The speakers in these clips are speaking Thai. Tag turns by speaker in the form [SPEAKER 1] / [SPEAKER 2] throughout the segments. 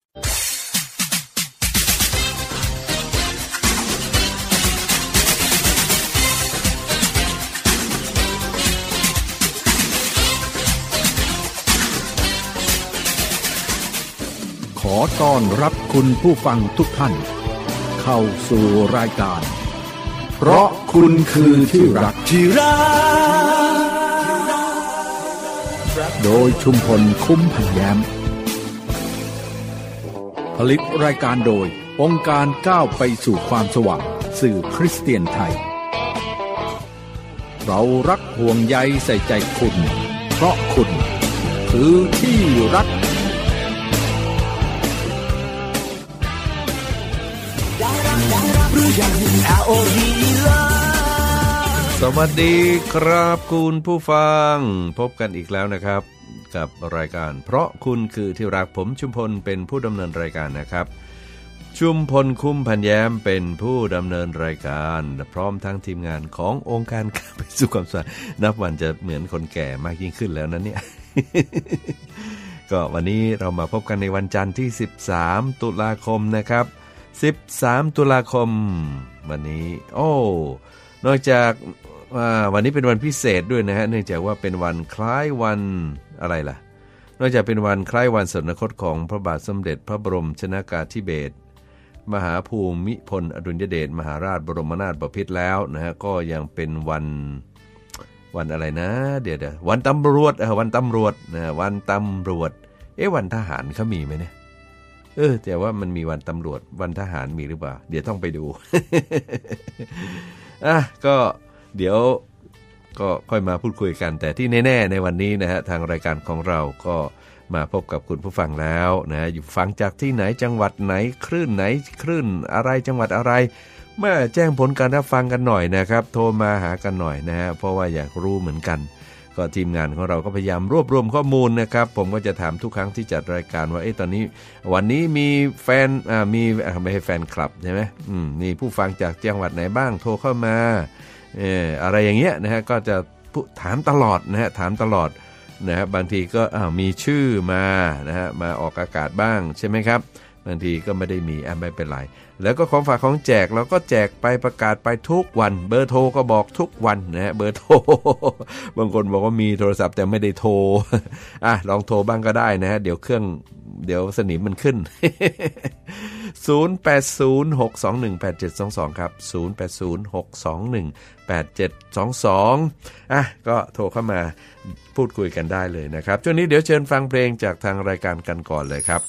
[SPEAKER 1] ขอต้อนรับคุณผู้ฟังทุกท่านเข้าสู่รายการเพราะคุณคือที่รักโดยชุมพลคุ้มพันแย้มผลิตรายการโดยองค์การก้าวไปสู่ความสว่างสื่อคริสเตียนไทยเรารักห่วงใยใส่ใจคุณเพราะคุณคือที่รัก
[SPEAKER 2] สวัสดีครับคุณผู้ฟังพบกันอีกแล้วนะครับกับรายการเพราะคุณคือที่รักผมชุมพลเป็นผู้ดำเนินรายการนะครับชุมพลคุ้มพันแย้มเป็นผู้ดำเนินรายการพร้อมทั้งทีมงานขององค์การก้าวไปสู่ความสว่างนับวันจะเหมือนคนแก่มากยิ่งขึ้นแล้วนะเนี่ย ก็วันนี้เรามาพบกันในวันจันทร์ที่13ตุลาคมนะครับ13ตุลาคมวันนี้นอกจากวันนี้เป็นวันพิเศษด้วยนะฮะเนื่องจากว่าเป็นวันคล้ายวันอะไรล่ะนอกจากเป็นวันคล้ายวันสวรรคตของพระบาทสมเด็จพระบรมชนกาธิเบศรมหาภูมิพลอดุลยเดชมหาราชบรมนาถบพิตรแล้วนะฮะก็ยังเป็นวันอะไรนะเดี๋ยววันตำรวจวันตำรวจนะวันตำรวจวันทหารเขามีไหมเนี่ยแต่ว่ามันมีวันตำรวจวันทหารมีหรือเปล่าเดี๋ยวต้องไปดู ก็เดี๋ยวก็ค่อยมาพูดคุยกันแต่ที่แน่ๆในวันนี้นะฮะทางรายการของเราก็มาพบกับคุณผู้ฟังแล้วนะอยู่ฟังจากที่ไหนจังหวัดไหนคลื่นไหนคลื่นอะไรจังหวัดอะไรมาแจ้งผลการรับฟังกันหน่อยนะครับโทรมาหากันหน่อยนะฮะเพราะว่าอยากรู้เหมือนกันก็ทีมงานของเราก็พยายามรวบรวมข้อมูลนะครับผมก็จะถามทุกครั้งที่จัดรายการว่าตอนนี้วันนี้มีแฟนมีไม่ใช่แฟนคลับใช่ไหมมีผู้ฟังจากจังหวัดไหนบ้างโทรเข้ามาอะไรอย่างเงี้ยนะฮะก็จะถามตลอดนะฮะถามตลอดนะฮะบางทีก็มีชื่อมานะฮะมาออกอากาศบ้างใช่ไหมครับบางทีก็ไม่ได้มีไม่เป็นไรแล้วก็ของฝากของแจกเราก็แจกไปประกาศไปทุกวันเบอร์โทรก็บอกทุกวันนะฮะเบอร์โทรบางคนบอกว่ามีโทรศัพท์แต่ไม่ได้โทรลองโทรบ้างก็ได้นะฮะเดี๋ยวสนิมมันขึ้น 0806218722 ครับ 0806218722 ก็โทรเข้ามาพูดคุยกันได้เลยนะครับช่วงนี้เดี๋ยวเชิญฟังเพลงจากทางรายการกันก่อนเลยครับ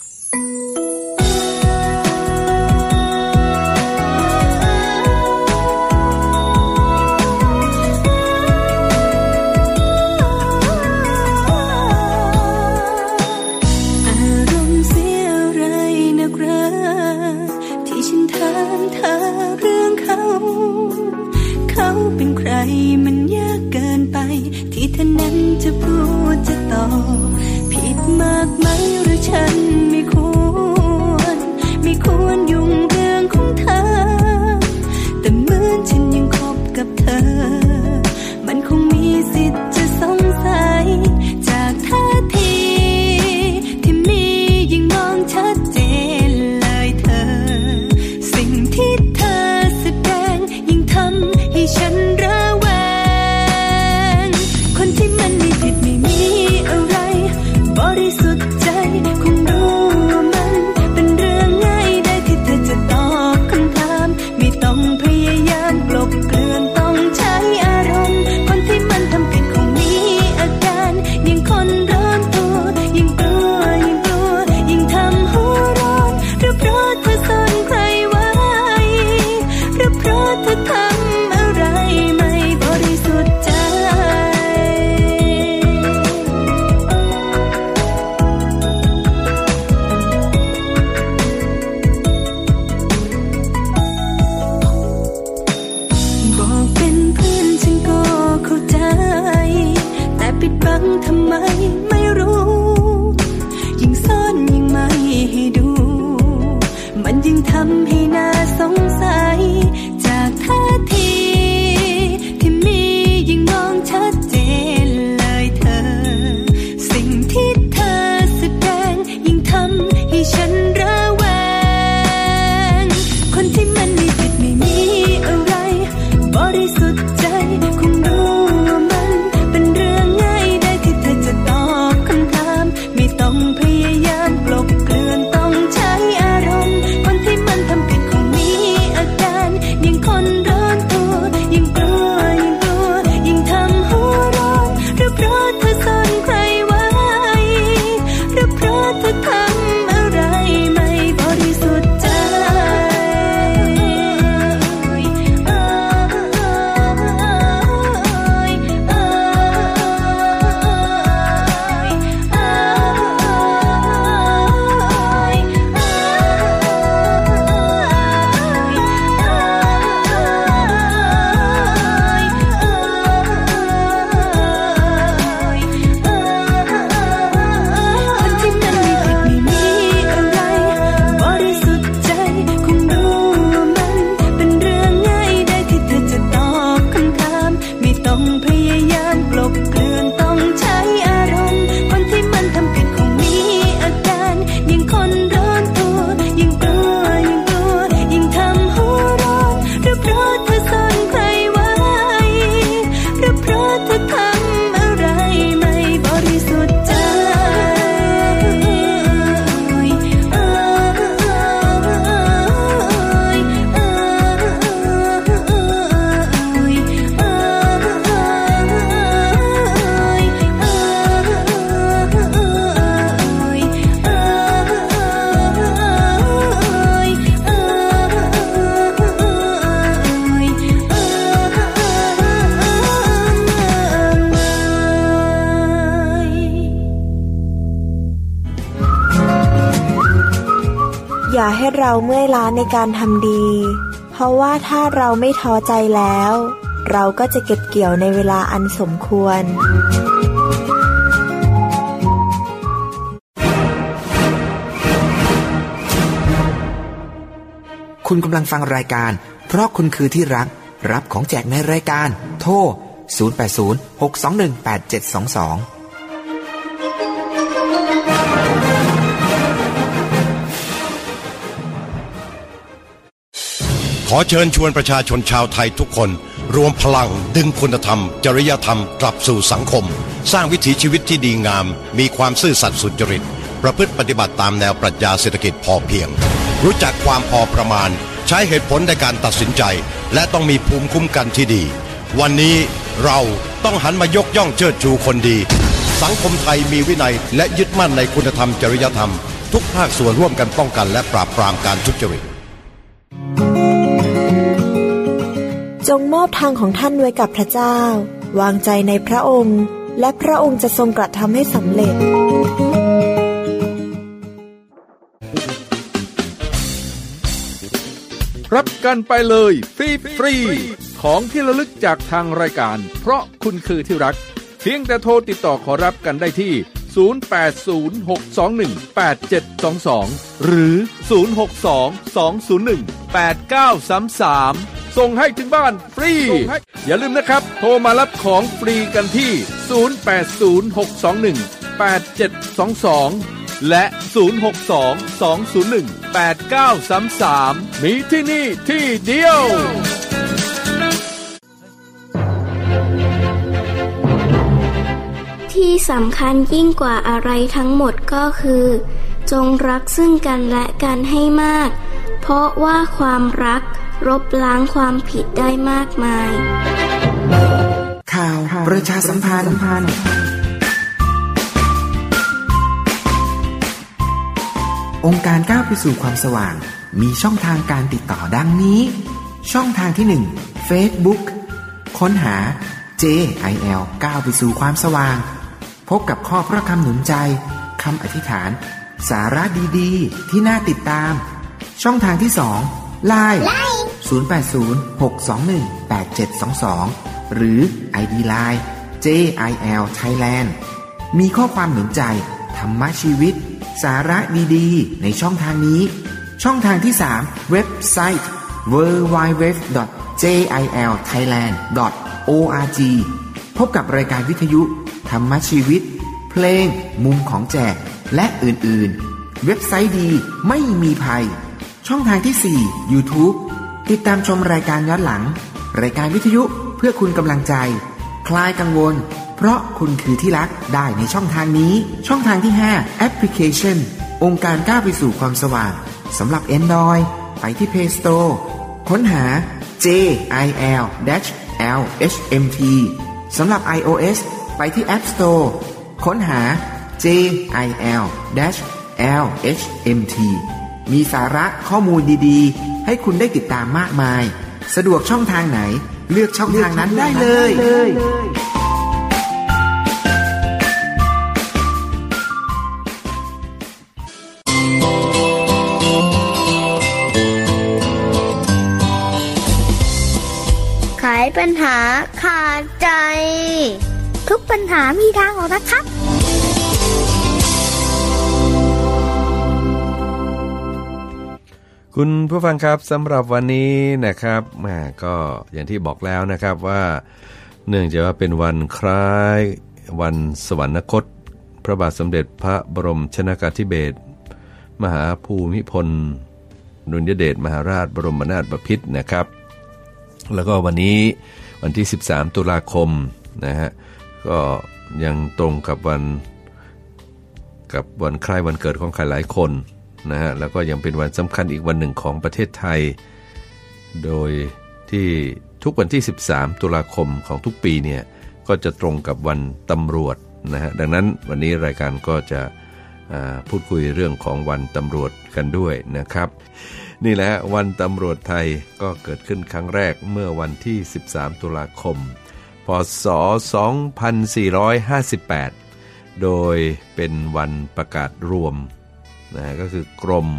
[SPEAKER 3] เป็นใครมันยากเกินไปที่เธอนั้นจะพูดจะตอบผิดมากไหมหรือฉันไม่ควรยุ่งเรื่องของเธอแต่เหมือนฉันยังคบกับเธอมันคงมีสิทธิ์จะสงสัยจากท่าทีที่มียิ่งมองชัดเจนเลยเธอสิ่งที่เธอแสดงยิ่งทำให้ฉันระแวงคนที่มันไม่ผิดไม่มีอะไรบริสุทธิ์ใจคงรู้ว่ามันเป็นเรื่องง่ายได้ที่เธอจะตอบคำถามไม่ต้องพยายามกลบเกลื่อนต้องใช้อารมณ์คนที่มันทำผิดคงมีอาการยิ่งคนร้อนตัวยิ่งกลัวยิ่งทำหัวร้อนหรือเพราะเธอซ่อนใครไว้หรือเพราะเธอทำอะไรไม่บริสุทธิ์ใจบอกเป็นเพื่อนฉันก็เข้าใจแต่ปิดบังทำไมไม่รู้ยิ่งซ่อนยิ่งไม่ให้ดูมันยิ่งทำให้น่าสงสัยจากท่าทีที่มียิ่งมองชัดเจนเลยเธอสิ่งที่เธอแสดงยิ่งทำให้ฉันระ
[SPEAKER 4] อย่าให้เราเมื่อยล้าในการทำดีเพราะว่าถ้าเราไม่ท้อใจแล้วเราก็จะเก็บเกี่ยวในเวลาอันสมควร
[SPEAKER 5] คุณกำลังฟังรายการเพราะคุณคือที่รักรับของแจกในรายการโทร0806218722
[SPEAKER 6] ขอเชิญชวนประชาชนชาวไทยทุกคนรวมพลังดึงคุณธรรมจริยธรรมกลับสู่สังคมสร้างวิถีชีวิตที่ดีงามมีความซื่อสัตย์สุจริตประพฤติปฏิบัติตามแนวปรัชญาเศรษฐกิจพอเพียงรู้จักความพอประมาณใช้เหตุผลในการตัดสินใจและต้องมีภูมิคุ้มกันที่ดีวันนี้เราต้องหันมายกย่องเชิดชูคนดีสังคมไทยมีวินัยและยึดมั่นในคุณธรรมจริยธรรมทุกภาคส่วนร่วมกันป้องกันและปราบปรามการทุจริต
[SPEAKER 4] จงมอบทางของท่านไว้กับพระเจ้าวางใจในพระองค์และพระองค์จะทรงกระทำให้สำเร็จ
[SPEAKER 1] รับกันไปเลยฟรีของที่ระลึกจากทางรายการเพราะคุณคือที่รักเพียงแต่โทรติดต่อขอรับกันได้ที่0806218722หรือ0622018933ส่งให้ถึงบ้านฟรีอย่าลืมนะครับโทรมารับของฟรีกันที่0806218722และ0622018933มีที่นี่ที่เดียว
[SPEAKER 7] ที่สำคัญยิ่งกว่าอะไรทั้งหมดก็คือจงรักซึ่งกันและกันให้มากเพราะว่าความรักลบล้างความผิดได้มากมาย
[SPEAKER 5] ข่าวประชาสัมพันธ์องค์การก้าวไปสู่ความสว่างมีช่องทางการติดต่อดังนี้ช่องทางที่ 1 Facebook ค้นหา JIL ก้าวไปสู่ความสว่างพบกับข้อพระคำหนุนใจคำอธิษฐานสาระดีๆที่น่าติดตามช่องทางที่ 2 LINE 0806218722หรือ ID LINE JIL Thailand มีข้อความหนุนใจธรรมชีวิตสาระดีๆในช่องทางนี้ช่องทางที่ 3 เว็บไซต์ www.jilthailand.org พบกับรายการวิทยุธรรมชีวิตเพลงมุมของแจกและอื่นๆเว็บไซต์ดีไม่มีภัยช่องทางที่ 4 YouTube ติดตามชมรายการย้อนหลังรายการวิทยุเพื่อคุณกำลังใจคลายกังวลเพราะคุณคือที่รักได้ในช่องทางนี้ช่องทางที่ 5 แอปพลิเคชันองค์การก้าวไปสู่ความสว่างสำหรับ Android ไปที่ Play Store ค้นหา JIL-LHMT สำหรับ iOS ไปที่ App Store ค้นหา JIL-LHMT มีสาระข้อมูลดีๆให้คุณได้ติดตามมากมายสะดวกช่องทางไหนเลือกช่องทางนั้นได้เลย
[SPEAKER 8] ไขปัญหาขาดใจทุกปัญหามีทางออกนะครับ
[SPEAKER 2] คุณผู้ฟังครับสำหรับวันนี้นะครับก็อย่างที่บอกแล้วนะครับว่าเนื่องจากว่าเป็นวันคล้ายวันสวรรคตพระบาทสมเด็จพระบรมชนกาธิเบศรมหาภูมิพลอดุลยเดชมหาราชบรมนาถบพิตรนะครับแล้วก็วันนี้วันที่13ตุลาคมนะฮะก็ยังตรงกับวันคล้ายวันเกิดของใครหลายคนนะฮะแล้วก็ยังเป็นวันสำคัญอีกวันหนึ่งของประเทศไทยโดยที่ทุกวันที่13ตุลาคมของทุกปีเนี่ยก็จะตรงกับวันตำรวจนะฮะดังนั้นวันนี้รายการก็จะพูดคุยเรื่องของวันตำรวจกันด้วยนะครับนี่แหละวันตำรวจไทยก็เกิดขึ้นครั้งแรกเมื่อวันที่13ตุลาคมพ.ศ. 2458โดยเป็นวันประกาศรวมนะก็คือกรม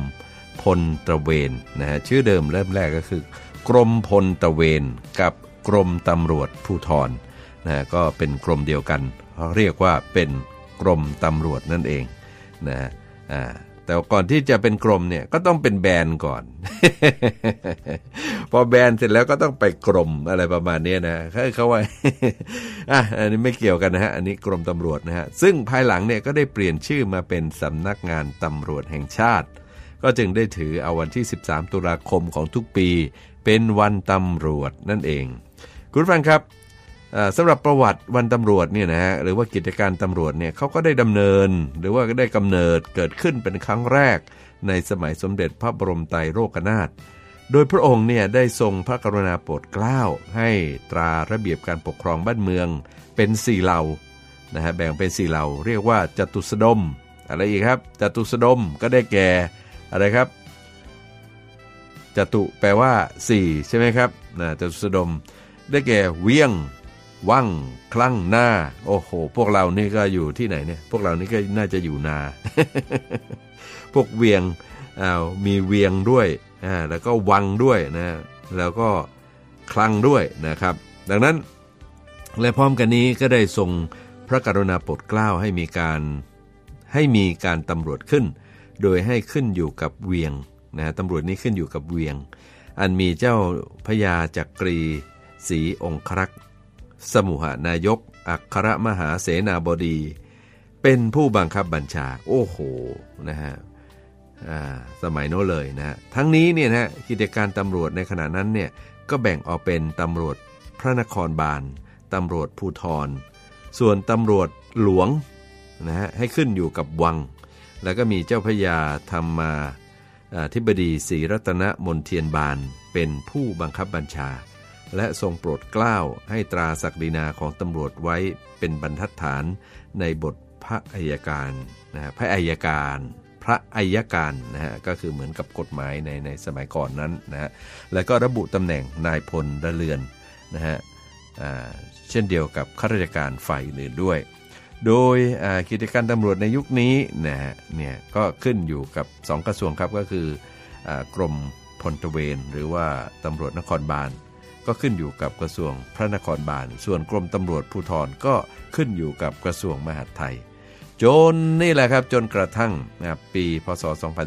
[SPEAKER 2] พลตระเวนนะฮะชื่อเดิมเริ่มแรกก็คือกรมพลตระเวนกับกรมตำรวจภูธรนะก็เป็นกรมเดียวกันเรียกว่าเป็นกรมตำรวจนั่นเองนะแต่ก่อนที่จะเป็นกรมเนี่ยก็ต้องเป็นแบนก่อน พอแบนเสร็จแล้วก็ต้องไปกรมอะไรประมาณนี้นะเขาว่า อันนี้ไม่เกี่ยวกันนะฮะอันนี้กรมตำรวจนะฮะซึ่งภายหลังเนี่ยก็ได้เปลี่ยนชื่อมาเป็นสำนักงานตำรวจแห่งชาติก็จึงได้ถือเอาวันที่13ตุลาคมของทุกปีเป็นวันตำรวจนั่นเองคุณผู้ฟังครับสำหรับประวัติวันตำรวจเนี่ยนะฮะหรือว่ากิจการตำรวจเนี่ยเขาก็ได้ดำเนินหรือว่าได้กำเนิดเกิดขึ้นเป็นครั้งแรกในสมัยสมเด็จพระบรมไตรโลกนาถโดยพระองค์เนี่ยได้ทรงพระกรุณาโปรดเกล้าให้ตราระเบียบการปกครองบ้านเมืองเป็น4เหล่านะฮะแบ่งเป็น4เหล่าเรียกว่าจตุสดมอะไรอีกครับจตุสดมก็ได้แก่อะไรครับจตุแปลว่า4ใช่ไหมครับจตุสดมได้แก่เวียงวังคลั่งหน้าโอ้โหพวกเรานี่ก็อยู่ที่ไหนเนี่ยพวกเรานี่ก็น่าจะอยู่นา พวกเวียงมีเวียงด้วยแล้วก็วังด้วยนะแล้วก็คลั่งด้วยนะครับดังนั้นและพร้อมกันนี้ก็ได้ทรงพระกรุณาโปรดเกล้าให้มีการตำรวจขึ้นโดยให้ขึ้นอยู่กับเวียงนะตำรวจนี้ขึ้นอยู่กับเวียงอันมีเจ้าพญาจักรีศรีองครักษ์สมุหนายกอัครมหาเสนาบดีเป็นผู้บังคับบัญชาโอ้โหนะฮะสมัยโน้นเลยนะทั้งนี้เนี่ยนะกิจการตำรวจในขณะนั้นเนี่ยก็แบ่งออกเป็นตำรวจพระนครบาลตำรวจภูธรส่วนตำรวจหลวงนะฮะให้ขึ้นอยู่กับวังแล้วก็มีเจ้าพระยาธรรมาธิบดีศรีรัตนมนเทียนบานเป็นผู้บังคับบัญชาและทรงโปรดเกล้าให้ตราศักดินาของตำรวจไว้เป็นบรรทัดฐานในบทพระอัยการนะพระอัยการนะฮะก็คือเหมือนกับกฎหมายในสมัยก่อนนั้นนะฮะแล้วก็ระบุตำแหน่งนายพลเรือนนะฮะเช่นเดียวกับข้าราชการฝ่ายอื่นด้วยโดยกิจการตำรวจในยุคนี้นะฮะเนี่ยก็ขึ้นอยู่กับ2กระทรวงครับก็คือกรมพลตระเวนหรือว่าตำรวจนครบาลก็ขึ้นอยู่กับกระทรวงพระนครบาลส่วนกรมตำรวจภูธรก็ขึ้นอยู่กับกระทรวงมหาดไทยจนนี่แหละครับจนกระทั่งปีพศ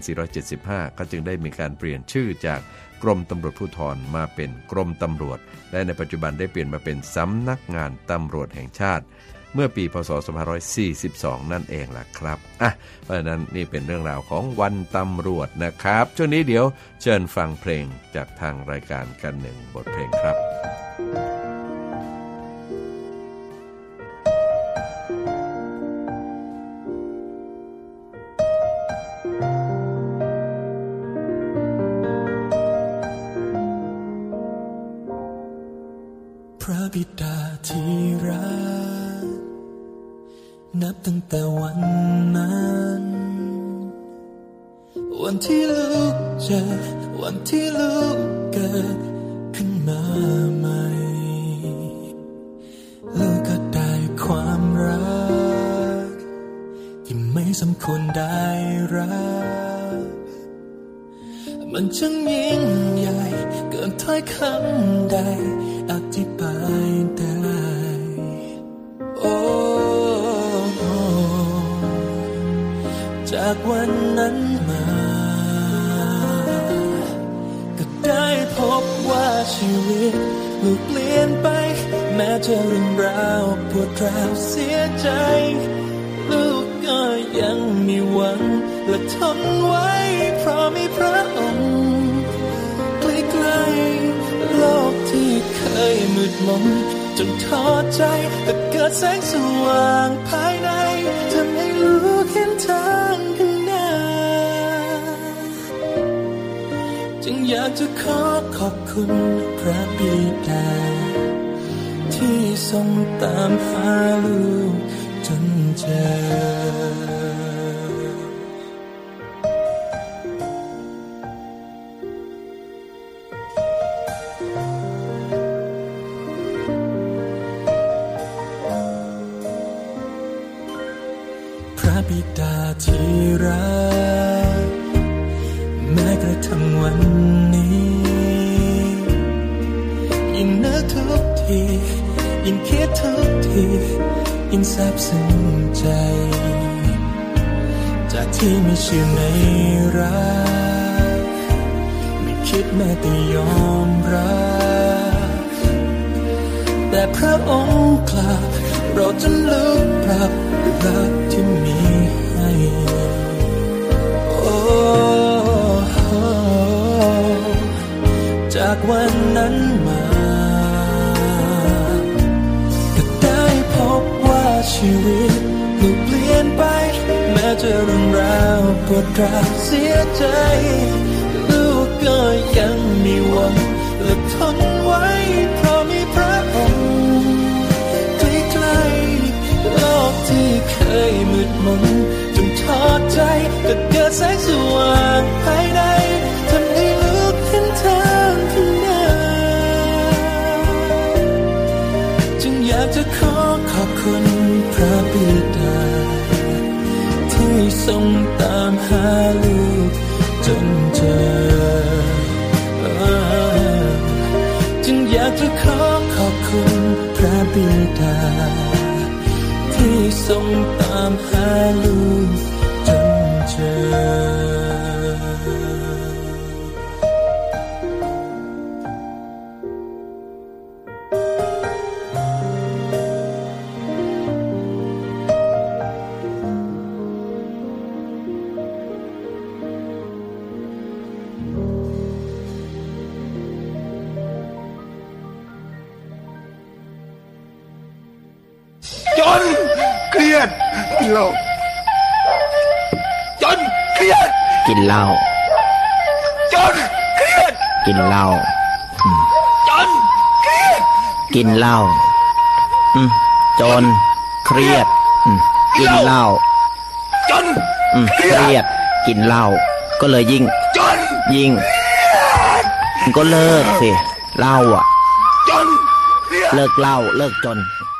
[SPEAKER 2] 2475ก็จึงได้มีการเปลี่ยนชื่อจากกรมตำรวจภูธรมาเป็นกรมตำรวจและในปัจจุบันได้เปลี่ยนมาเป็นสำนักงานตำรวจแห่งชาติเมื่อปีพศ 2542นั่นเองล่ะครับเพราะฉะนั้นนี่เป็นเรื่องราวของวันตำรวจนะครับช่วงนี้เดี๋ยวเชิญฟังเพลงจากทางรายการกันหนึ่งบทเพลงครับ
[SPEAKER 9] พระบิดาที่รักนับตั้งแต่วันนั้นวันที่ลูกเจอวันที่ลูกเกิดขึ้นมาใหม่ลูกก็ได้ความรักที่ไม่สมควรได้รับมันช่างยิ่งใหญ่เกินถ้อยคำใดอธิบายได้จากวันนั้นมาก็ได้พบว่าชีวิตลูกเปลี่ยนไปแม้จะเรื่องราวปวดร้าวเสียใจลูกก็ยังมีหวังและทนไว้เพราะมีพระองค์ใกล้ๆโลกที่เคยมืดมนจนท้อใจแต่เกิดแสงสว่างภายในทำให้ลูกเห็นทางข้างหน้าจึงอยากจะขอบคุณพระบิดาที่ทรงตามหาลูกจนเจอพระบิดาที่รักแม้กระทั่งวันนี้ยิ่งนึกทุกทียิ่งคิดทุกทียิ่งซาบซึ้งใจจากที่ไม่เชื่อในรักไม่คิดแม้แต่ยอมรับแต่พระองค์กลับเราจะลุกปรับรักที่มีให้จากวันนั้นมาก็ได้พบว่าชีวิตลูกเปลี่ยนไปแม้จะเรื่องราวปวดร้าวเสียใจลูกก็ยังมีหวังและทนไว้เพราะมีพระองค์ใกล้ๆโลกที่เคยมืดมนจนทอดใจก็เกิดแสงสว่างภายในทำให้ลูกเห็นทางข้างหน้าจึงอยากจะขอบคุณพระบิดาที่ทรงตามหาลูกจนเจอจึงอยากจะขอบคุณพระบิดาที่ทรงตามหาลูกจนเจอ
[SPEAKER 10] จนเครียดกินเหล้าจนเครียดกินเหล้าจนเครียดกินเหล้าจนเครียดกินเหล้าจนเครียดกินเหล้าจนเครียดกินเหล้าก็เลยยิ่งก็เลิกสิเหล้าอ่ะจนเลิกเหล้าเลิกจน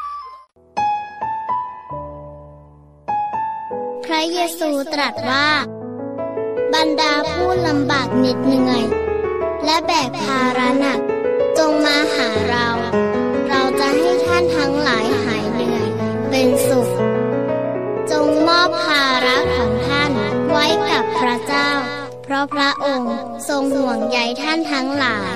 [SPEAKER 8] พระเยซูตรัสว่าบรรดาผู้ลำบากเหน็ดเหนื่อยและแบกภาระหนักจงมาหาเราจะให้ท่านทั้งหลายหายเหนื่อยเป็นสุขจงมอบภาระของท่านไว้กับพระเจ้าเพราะพระองค์ทรงห่วงใยท่านทั้งหลาย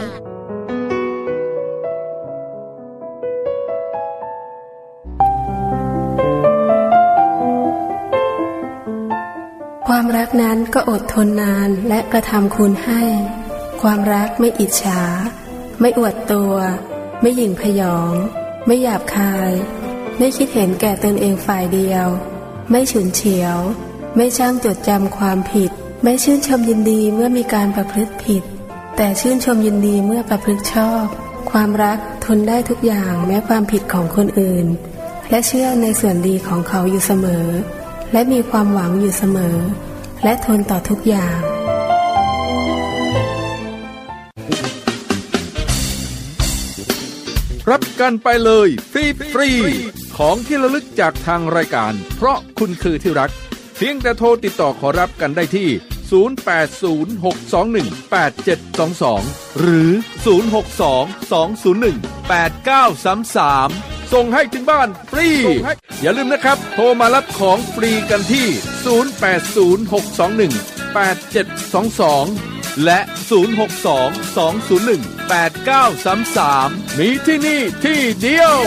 [SPEAKER 11] ความรักนั้นก็อดทนนานและกระทำคุณให้ความรักไม่อิจฉาไม่อวดตัวไม่หยิ่งพยองไม่หยาบคายไม่คิดเห็นแก่ตนเองฝ่ายเดียวไม่ฉุนเฉียวไม่ช่างจดจำความผิดไม่ชื่นชมยินดีเมื่อมีการประพฤติผิดแต่ชื่นชมยินดีเมื่อประพฤติชอบความรักทนได้ทุกอย่างแม้ความผิดของคนอื่นและเชื่อในส่วนดีของเขาอยู่เสมอและมีความหวังอยู่เสมอและทนต่อทุกอย่าง
[SPEAKER 1] รับกันไปเลยฟรีของที่ระลึกจากทางรายการเพราะคุณคือที่รักเพียงแต่โทรติดต่อขอรับกันได้ที่0806218722หรือ0622018933ส่งให้ถึงบ้านฟรีอย่าลืมนะครับโทรมารับของฟรีกันที่0806218722และ0622018933มีที่นี่ที่เดียว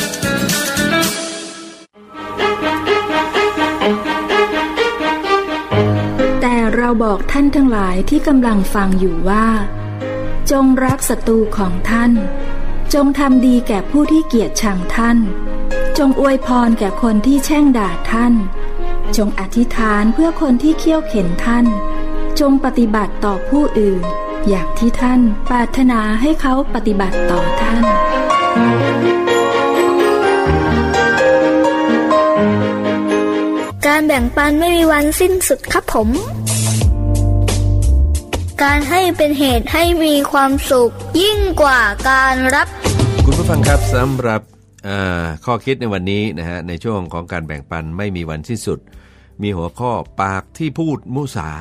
[SPEAKER 12] แต่เราบอกท่านทั้งหลายที่กำลังฟังอยู่ว่าจงรักศัตรูของท่านจงทำดีแก่ผู้ที่เกลียดชังท่านจงอวยพรแก่คนที่แช่งด่าท่านจงอธิษฐานเพื่อคนที่เคี่ยวเข็นท่านจงปฏิบัติต่อผู้อื่นอย่างที่ท่านปรารถนาให้เขาปฏิบัติต่อท่าน
[SPEAKER 8] การแบ่งปันไม่มีวันสิ้นสุดครับผมการให้เป็นเหตุให้มีความสุขยิ่งกว่าการรับ
[SPEAKER 2] คุณผู้ฟังครับสำหรับข้อคิดในวันนี้นะฮะในช่วงของการแบ่งปันไม่มีวันสิ้นสุดมีหัวข้อปากที่พูดมุสา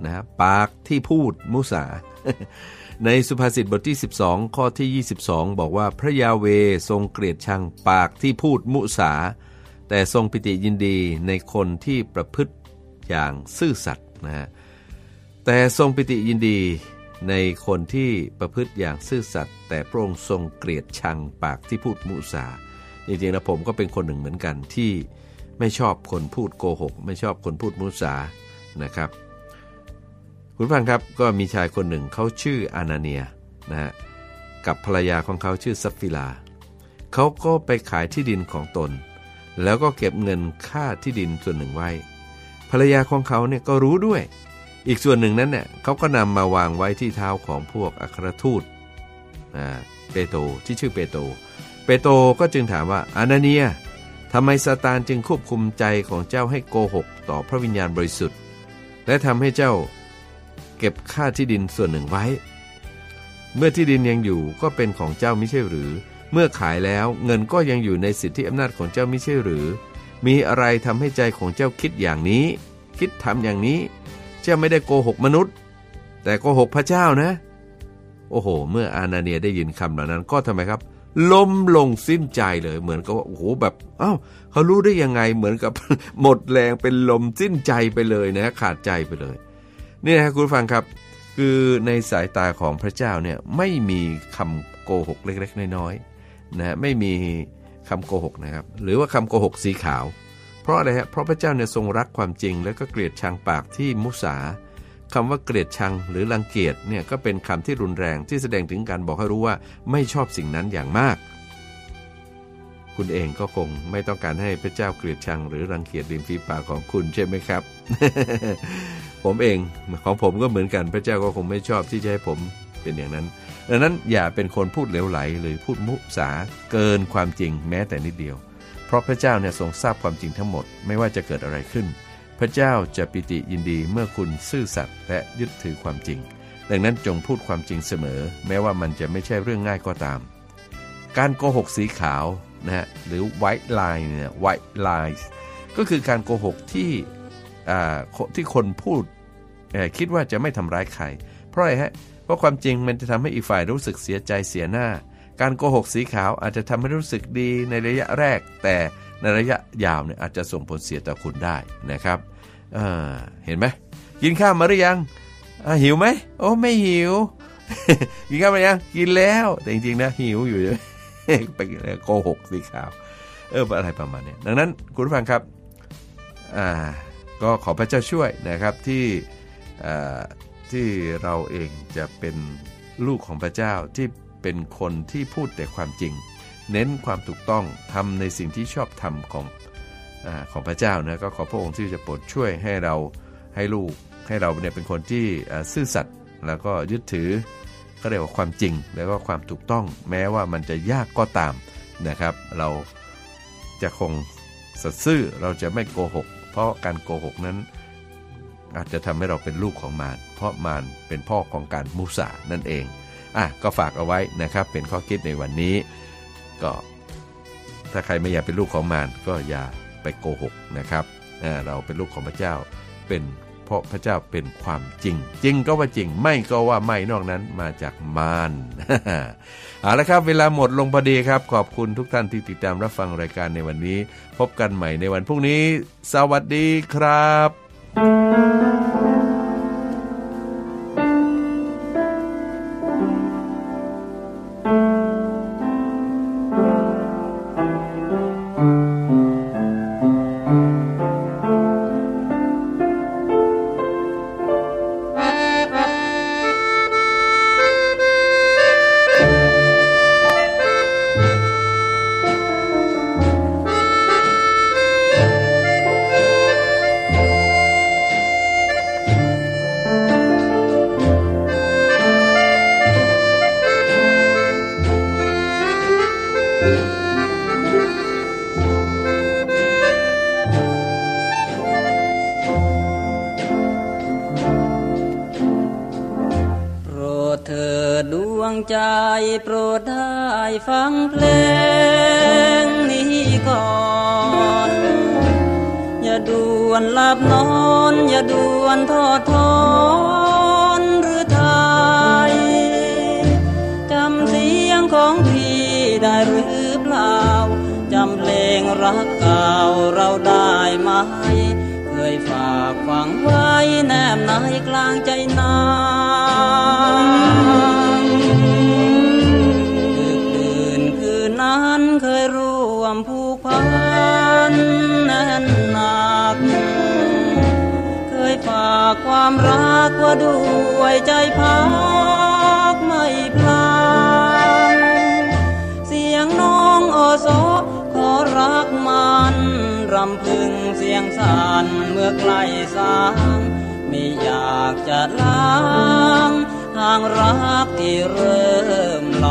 [SPEAKER 2] นะปากที่พูดมุสา ในสุภาษิตบทที่12ข้อที่22บอกว่าพระยาเวห์ทรงเกลียดชังปากที่พูดมุสาแต่ทรงปิติยินดีในคนที่ประพฤติอย่างซื่อสัตย์นะฮะแต่ทรงปิติยินดีในคนที่ประพฤติอย่างซื่อสัตย์แต่พระองค์ทรงเกลียดชังปากที่พูดมุสาจริงๆแล้วผมก็เป็นคนหนึ่งเหมือนกันที่ไม่ชอบคนพูดโกหกไม่ชอบคนพูดมุสานะครับคุณฟังครับก็มีชายคนหนึ่งเขาชื่ออานาเนียนะฮะกับภรรยาของเขาชื่อซัฟฟิลาเขาก็ไปขายที่ดินของตนแล้วก็เก็บเงินค่าที่ดินส่วนหนึ่งไว้ภรรยาของเขาเนี่ยก็รู้ด้วยอีกส่วนหนึ่งนั้นเนี่ยเขาก็นำมาวางไว้ที่เท้าของพวกอัครทูตเปโตรที่ชื่อเปโตรก็จึงถามว่าอานาเนียทำไมซาตานจึงควบคุมใจของเจ้าให้โกหกต่อพระวิญญาณบริสุทธิ์และทำให้เจ้าเก็บค่าที่ดินส่วนหนึ่งไว้เมื่อที่ดินยังอยู่ก็เป็นของเจ้าไม่ใช่หรือเมื่อขายแล้วเงินก็ยังอยู่ในสิทธิอำนาจของเจ้าไม่ใช่หรือมีอะไรทำให้ใจของเจ้าคิดอย่างนี้คิดทำอย่างนี้เจ้าไม่ได้โกหกมนุษย์แต่โกหกพระเจ้านะโอ้โหเมื่ออานาเนียได้ยินคำเหล่านั้นก็ทำไมครับล้มลงสิ้นใจเลยเหมือนกับว่าโอ้โหแบบเขารู้ได้ยังไงเหมือนกับ หมดแรงเป็นลมสิ้นใจไปเลยนะขาดใจไปเลยนี่นะคุณฟังครับคือในสายตาของพระเจ้าเนี่ยไม่มีคำโกหกเล็กๆน้อยๆนะไม่มีคำโกหกนะครับหรือว่าคำโกหกสีขาวเพราะอะไรฮะเพราะพระเจ้าเนี่ยทรงรักความจริงแล้วก็เกลียดชังปากที่มุสาคำว่าเกลียดชังหรือรังเกียจเนี่ยก็เป็นคำที่รุนแรงที่แสดงถึงการบอกให้รู้ว่าไม่ชอบสิ่งนั้นอย่างมากคุณเองก็คงไม่ต้องการให้พระเจ้าเกลียดชังหรือรังเกียจริมฝีปากของคุณใช่ไหมครับ ผมเองของผมก็เหมือนกันพระเจ้าก็คงไม่ชอบที่จะให้ผมเป็นอย่างนั้นดังนั้นอย่าเป็นคนพูดเหลวไหลหรือพูดมุสาเกินความจริงแม้แต่นิดเดียวเพราะพระเจ้าเนี่ยทรงทราบความจริงทั้งหมดไม่ว่าจะเกิดอะไรขึ้นพระเจ้าจะปิติยินดีเมื่อคุณซื่อสัตย์และยึดถือความจริงดังนั้นจงพูดความจริงเสมอแม้ว่ามันจะไม่ใช่เรื่องง่ายก็ตามการโกหกสีขาวนะฮะหรือ white lie เนี่ย white lies ก็คือการโกหกที่คนพูดคิดว่าจะไม่ทำร้ายใครเพราะอะไรฮะเพราะความจริงมันจะทำให้อีกฝ่ายรู้สึกเสียใจเสียหน้าการโกหกสีขาวอาจจะทำให้รู้สึกดีในระยะแรกแต่ในระยะยาวเนี่ยอาจจะส่งผลเสียต่อคุณได้นะครับเห็นไหมกินข้าวมาหรือยังหิวไหมโอ้ไม่หิว กินข้าวมายังกินแล้วแต่จริงๆนะหิวอยู่ ไปโกหกสีขาวอะไรประมาณนี้ดังนั้นคุณผู้ฟังครับก็ขอพระเจ้าช่วยนะครับที่เราเองจะเป็นลูกของพระเจ้าที่เป็นคนที่พูดแต่ความจริงเน้นความถูกต้องทำในสิ่งที่ชอบทำของพระเจ้านะก็ขอพระองค์ที่จะโปรดช่วยให้เราให้เราเนี่ยเป็นคนที่ซื่อสัตย์แล้วก็ยึดถือก็เรียกว่าความจริงแล้วก็ความถูกต้องแม้ว่ามันจะยากก็ตามนะครับเราจะคงสัตย์ซื่อเราจะไม่โกหกเพราะการโกหกนั้นอาจจะทำให้เราเป็นลูกของมารเพราะมารเป็นพ่อของการมุสานั่นเองก็ฝากเอาไว้นะครับเป็นข้อคิดในวันนี้ก็ถ้าใครไม่อยากเป็นลูกของมารก็อย่าไปโกหกนะครับเราเป็นลูกของพระเจ้าเป็นเพราะพระเจ้าเป็นความจริงจริงก็ว่าจริงไม่ก็ว่าไม่นอกนั้นมาจากมาร เอาละครับเวลาหมดลงพอดีครับขอบคุณทุกท่านที่ติดตามรับฟังรายการในวันนี้พบกันใหม่ในวันพรุ่งนี้สวัสดีครับ
[SPEAKER 13] ใจโปรดได้ฟังเพลงนี้ก่อนอย่าด่วนหลับนอนอย่าด่วนทอดถรหรือไทยจำเสียงของพี่ได้หรือเปล่าจำเพลงรักเก่าเราได้ไหมเคยฝากฝังไว้แนบในกลางใจนางดึกดื่นคืนนั้นเคยร่วมผูกพันแน่นหนักเคยฝากความรักว่าด้วยใจพักไม่พลางเสียงน้องโอโซขอรักมันรำพึงเสียงสั่นเมื่อใกล้สางไม่อยากจะล้างทางรักที่เริ่มล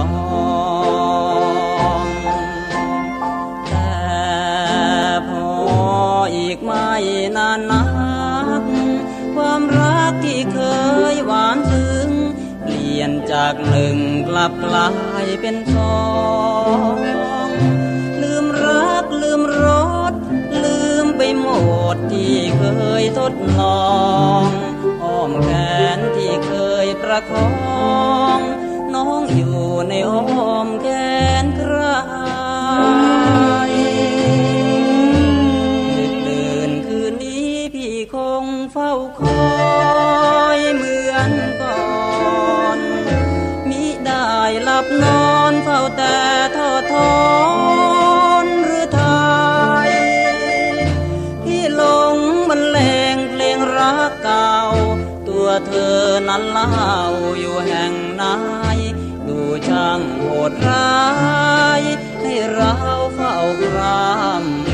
[SPEAKER 13] องแต่พออีกไม่นานนักความรักที่เคยหวานซึ้งเปลี่ยนจากหนึ่งกลับกลายเป็นสองลืมรักลืมรสลืมไปหมดที่เคยทดลองอ้อมแขนที่เคยประคองน้องอยู่ในอ้อมแขนใครดึกดื่นคืนนี้พี่คงเฝ้าคอยเหมือนก่อนมิได้หลับนอนเฝ้าแต่ทอดทนหรือไทยที่หลงบรรเลงเพลงรักเก่าตัวเธอนั้นเล่าอยู่แห่งไหนดูช่างโหดร้ายให้เราเฝ้าคราม